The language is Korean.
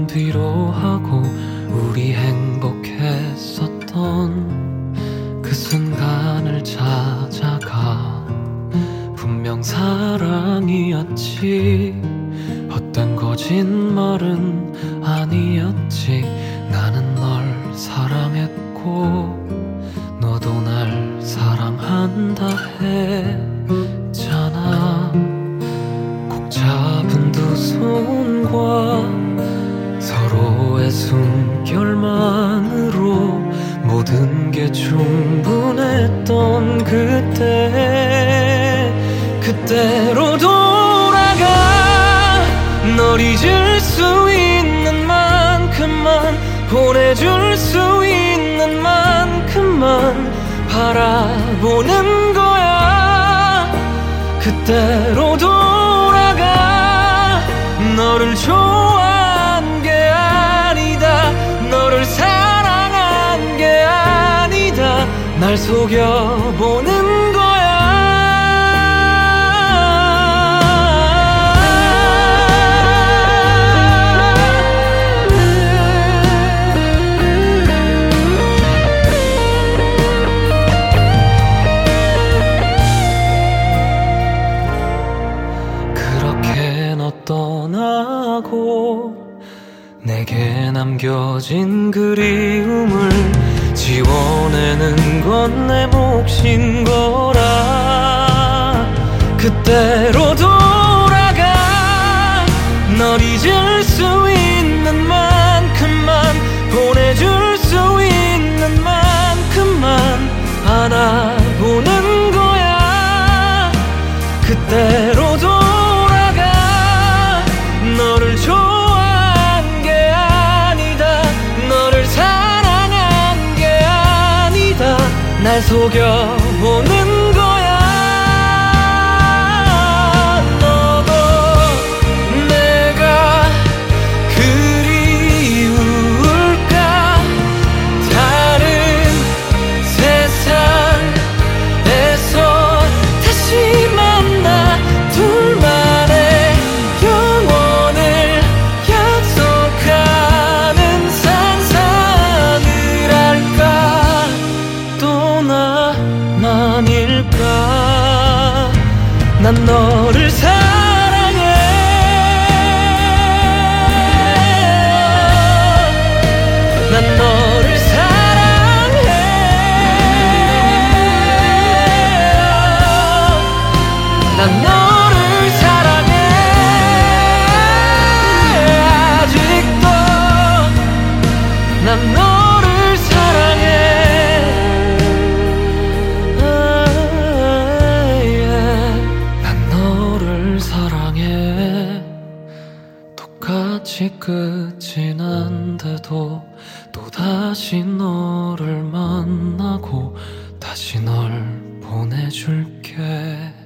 뒤로 하고 우리 행복했었던 그 순간을 찾아가. 분명 사랑이었지 헛된 거짓말은 아니었지. 나는 널 사랑했고 너도 날 사랑한다 했잖아. 꼭 잡은 두 손과 서로의 숨결만으로 모든 게 충분했던 그때로 돌아가. 널 잊을 수 있는 만큼만, 보내줄 수 있는 만큼만 바라보는 거야. 그때로 돌아가. 너를 좋아한 게 아니다, 너를 사랑한 게 아니다, 날 속여보는 거야. 떠나고 내게 남겨진 그리움을 지워내는 건 내 몫인 거라. 그때로 돌아가. 널 잊을 수 있는 만큼만, 보내줄 수 있는 만큼만 안아보는 거야. 그때로 돌아가. 너를 좋아한 게 아니다, 너를 사랑한 게 아니다, 날 속여보는 거야. 너도 내가 그리울까? 다른 세상에서 다시 만나 둘만의 난 너를 사랑해. 난 너를 사랑해. 난 너를 사랑해. 아직도 난 너를 사랑해. 사랑해. 똑같이 끝이 난데도 또다시 너를 만나고 다시 널 보내줄게.